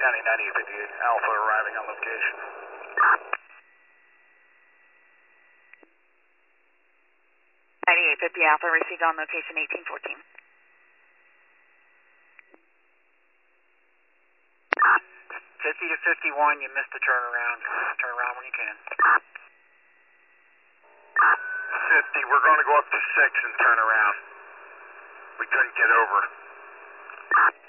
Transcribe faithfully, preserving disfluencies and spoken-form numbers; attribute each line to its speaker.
Speaker 1: County ninety-eight fifty-eight Alpha arriving on location.
Speaker 2: ninety-eight fifty Alpha received on location eighteen fourteen.
Speaker 1: fifty to fifty-one, you missed the turnaround. Turn around when you can. fifty, we're going to go up to six and turn around. We couldn't get over.